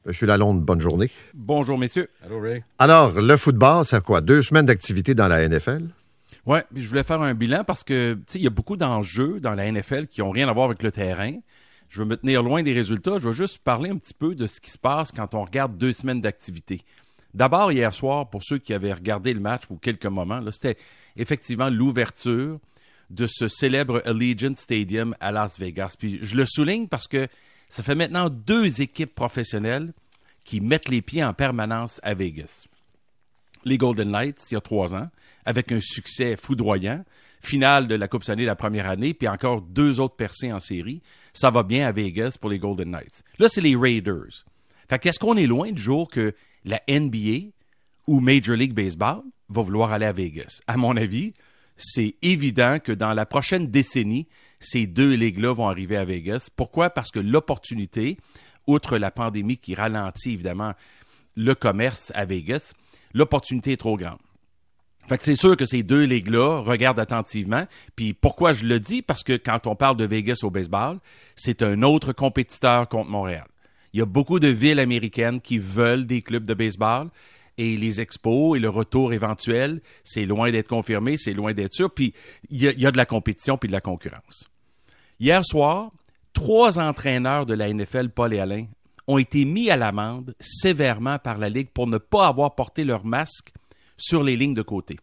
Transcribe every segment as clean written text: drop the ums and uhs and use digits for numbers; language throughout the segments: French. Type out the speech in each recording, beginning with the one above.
Monsieur Lalonde, bonne journée. Bonjour, messieurs. Allô, Ray. Alors, le football, c'est quoi? 2 semaines d'activité dans la NFL? Oui, je voulais faire un bilan parce que il y a beaucoup d'enjeux dans la NFL qui n'ont rien à voir avec le terrain. Je veux me tenir loin des résultats. Je veux juste parler un petit peu de ce qui se passe quand on regarde 2 semaines d'activité. D'abord, hier soir, pour ceux qui avaient regardé le match pour quelques moments, là, c'était effectivement l'ouverture de ce célèbre Allegiant Stadium à Las Vegas. Puis je le souligne parce que ça fait maintenant 2 équipes professionnelles qui mettent les pieds en permanence à Vegas. Les Golden Knights, il y a 3 ans, avec un succès foudroyant, finale de la Coupe Stanley la première année, puis encore 2 autres percées en série. Ça va bien à Vegas pour les Golden Knights. Là, c'est les Raiders. Fait qu'est-ce qu'on est loin du jour que la NBA ou Major League Baseball va vouloir aller à Vegas? À mon avis, c'est évident que dans la prochaine décennie, ces 2 ligues-là vont arriver à Vegas. Pourquoi? Parce que l'opportunité, outre la pandémie qui ralentit évidemment le commerce à Vegas, l'opportunité est trop grande. Fait que c'est sûr que ces 2 ligues-là regardent attentivement. Puis pourquoi je le dis? Parce que quand on parle de Vegas au baseball, c'est un autre compétiteur contre Montréal. Il y a beaucoup de villes américaines qui veulent des clubs de baseball et les expos et le retour éventuel, c'est loin d'être confirmé, c'est loin d'être sûr. Puis il y a de la compétition puis de la concurrence. Hier soir, 3 entraîneurs de la NFL, Paul et Alain, ont été mis à l'amende sévèrement par la Ligue pour ne pas avoir porté leur masque sur les lignes de côté.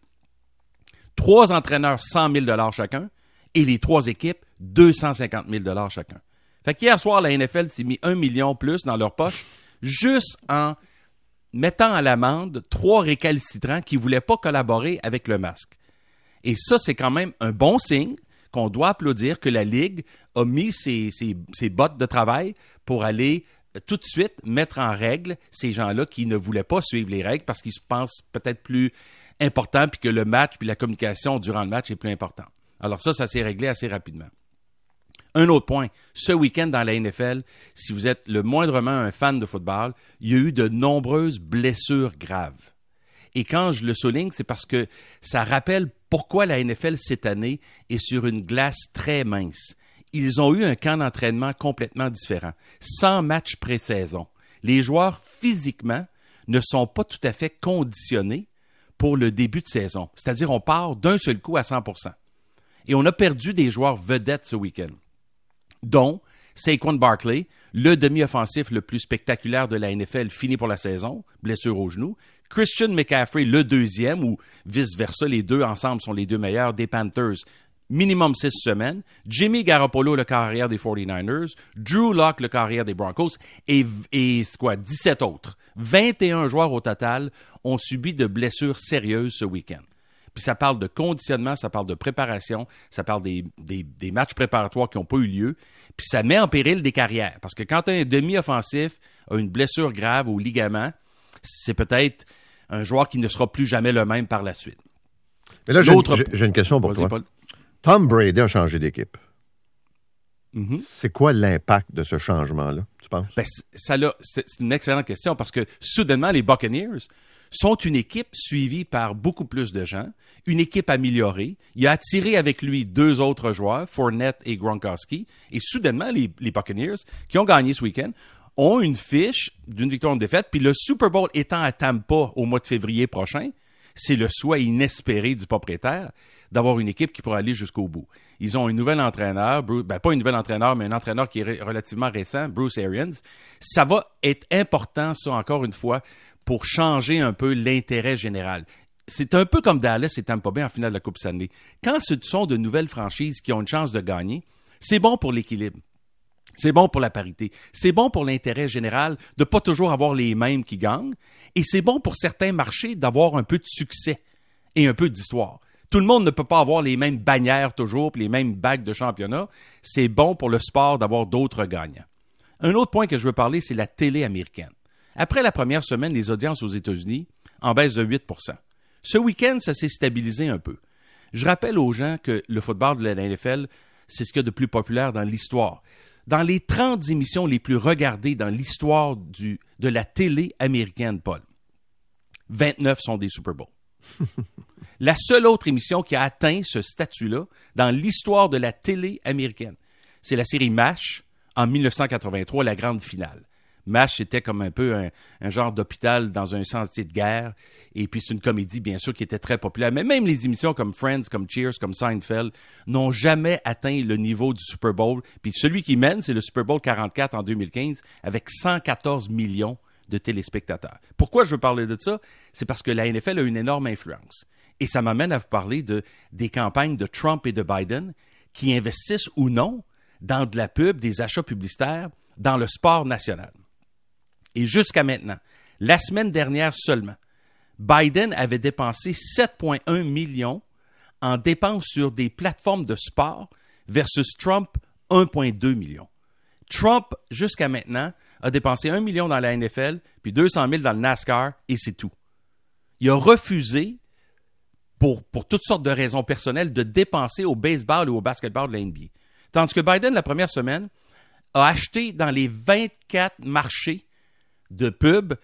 3 entraîneurs, 100 000 chacun, et les 3 équipes, 250 000 chacun. Fait qu'hier soir, la NFL s'est mis 1 million plus dans leur poche, juste en mettant à l'amende 3 récalcitrants qui ne voulaient pas collaborer avec le masque. Et ça, c'est quand même un bon signe qu'on doit applaudir que la Ligue a mis ses bottes de travail pour aller tout de suite mettre en règle ces gens-là qui ne voulaient pas suivre les règles parce qu'ils se pensent peut-être plus importants puis que le match puis la communication durant le match est plus important. Alors ça s'est réglé assez rapidement. Un autre point, ce week-end dans la NFL, si vous êtes le moindrement un fan de football, il y a eu de nombreuses blessures graves. Et quand je le souligne, c'est parce que ça rappelle pourquoi la NFL cette année est sur une glace très mince. Ils ont eu un camp d'entraînement complètement différent, sans match pré-saison. Les joueurs, physiquement, ne sont pas tout à fait conditionnés pour le début de saison. C'est-à-dire, on part d'un seul coup à 100%. Et on a perdu des joueurs vedettes ce week-end, dont Saquon Barkley, le demi-offensif le plus spectaculaire de la NFL, fini pour la saison, blessure au genou. Christian McCaffrey, le 2e, ou vice-versa, les 2 ensemble sont les 2 meilleurs des Panthers, minimum 6 semaines. Jimmy Garoppolo, le carrière des 49ers. Drew Lock, le carrière des Broncos. Et 17 autres. 21 joueurs au total ont subi de blessures sérieuses ce week-end. Puis ça parle de conditionnement, ça parle de préparation, ça parle des matchs préparatoires qui n'ont pas eu lieu. Puis ça met en péril des carrières. Parce que quand un demi-offensif a une blessure grave au ligament, c'est peut-être un joueur qui ne sera plus jamais le même par la suite. Mais là, j'ai une question pour toi. Paul. Tom Brady a changé d'équipe. Mm-hmm. C'est quoi l'impact de ce changement-là, tu penses? Ben, c'est une excellente question parce que soudainement, les Buccaneers sont une équipe suivie par beaucoup plus de gens, une équipe améliorée. Il a attiré avec lui 2 autres joueurs, Fournette et Gronkowski. Et soudainement, les Buccaneers, qui ont gagné ce week-end, ont une fiche d'une victoire ou d'une défaite. Puis le Super Bowl étant à Tampa au mois de février prochain, c'est le souhait inespéré du propriétaire d'avoir une équipe qui pourra aller jusqu'au bout. Ils ont un nouvel entraîneur, pas un nouvel entraîneur, mais un entraîneur qui est relativement récent, Bruce Arians. Ça va être important, ça, encore une fois, pour changer un peu l'intérêt général. C'est un peu comme Dallas et Tampa Bay en finale de la Coupe Stanley. Quand ce sont de nouvelles franchises qui ont une chance de gagner, c'est bon pour l'équilibre. C'est bon pour la parité. C'est bon pour l'intérêt général de ne pas toujours avoir les mêmes qui gagnent. Et c'est bon pour certains marchés d'avoir un peu de succès et un peu d'histoire. Tout le monde ne peut pas avoir les mêmes bannières toujours, puis les mêmes bagues de championnat. C'est bon pour le sport d'avoir d'autres gagnants. Un autre point que je veux parler, c'est la télé américaine. Après la première semaine, les audiences aux États-Unis en baisse de 8%. Ce week-end, ça s'est stabilisé un peu. Je rappelle aux gens que le football de la NFL, c'est ce qu'il y a de plus populaire dans l'histoire. Dans les 30 émissions les plus regardées dans l'histoire de la télé américaine, Paul, 29 sont des Super Bowls. La seule autre émission qui a atteint ce statut-là dans l'histoire de la télé américaine, c'est la série MASH en 1983, la grande finale. MASH, c'était comme un peu un genre d'hôpital dans un sentier de guerre. Et puis, c'est une comédie, bien sûr, qui était très populaire. Mais même les émissions comme Friends, comme Cheers, comme Seinfeld n'ont jamais atteint le niveau du Super Bowl. Puis celui qui mène, c'est le Super Bowl 44 en 2015 avec 114 millions de téléspectateurs. Pourquoi je veux parler de ça? C'est parce que la NFL a une énorme influence. Et ça m'amène à vous parler des campagnes de Trump et de Biden qui investissent ou non dans de la pub, des achats publicitaires, dans le sport national. Et jusqu'à maintenant, la semaine dernière seulement, Biden avait dépensé 7,1 millions en dépenses sur des plateformes de sport versus Trump, 1,2 millions. Trump, jusqu'à maintenant, a dépensé 1 million dans la NFL, puis 200 000 dans le NASCAR, et c'est tout. Il a refusé, pour toutes sortes de raisons personnelles, de dépenser au baseball ou au basketball de la NBA. Tandis que Biden, la première semaine, a acheté dans les 24 marchés de pub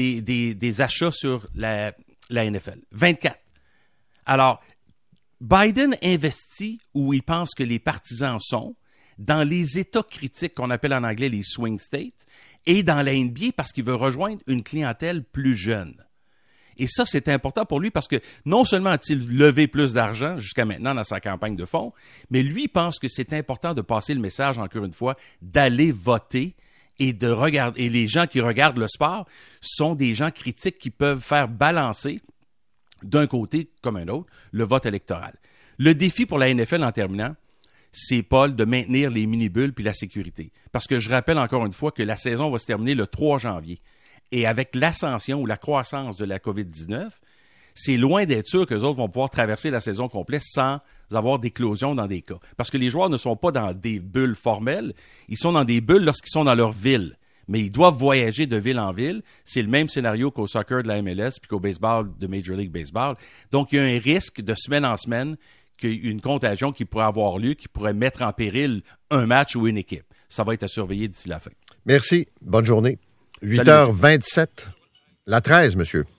des achats sur la NFL. 24. Alors, Biden investit où il pense que les partisans sont, dans les États critiques qu'on appelle en anglais les swing states, et dans la NBA parce qu'il veut rejoindre une clientèle plus jeune. Et ça, c'est important pour lui parce que non seulement a-t-il levé plus d'argent jusqu'à maintenant dans sa campagne de fonds, mais lui pense que c'est important de passer le message, encore une fois, d'aller voter et de regarder. Et les gens qui regardent le sport sont des gens critiques qui peuvent faire balancer d'un côté comme un autre le vote électoral. Le défi pour la NFL en terminant, c'est, Paul, de maintenir les mini-bulles puis la sécurité. Parce que je rappelle encore une fois que la saison va se terminer le 3 janvier. Et avec l'ascension ou la croissance de la COVID-19, c'est loin d'être sûr qu'eux autres vont pouvoir traverser la saison complète sans avoir d'éclosion dans des cas. Parce que les joueurs ne sont pas dans des bulles formelles, ils sont dans des bulles lorsqu'ils sont dans leur ville. Mais ils doivent voyager de ville en ville. C'est le même scénario qu'au soccer de la MLS puis qu'au baseball de Major League Baseball. Donc, il y a un risque de semaine en semaine qu'il y ait une contagion qui pourrait avoir lieu, qui pourrait mettre en péril un match ou une équipe. Ça va être à surveiller d'ici la fin. Merci. Bonne journée. 8h27. La 13, monsieur.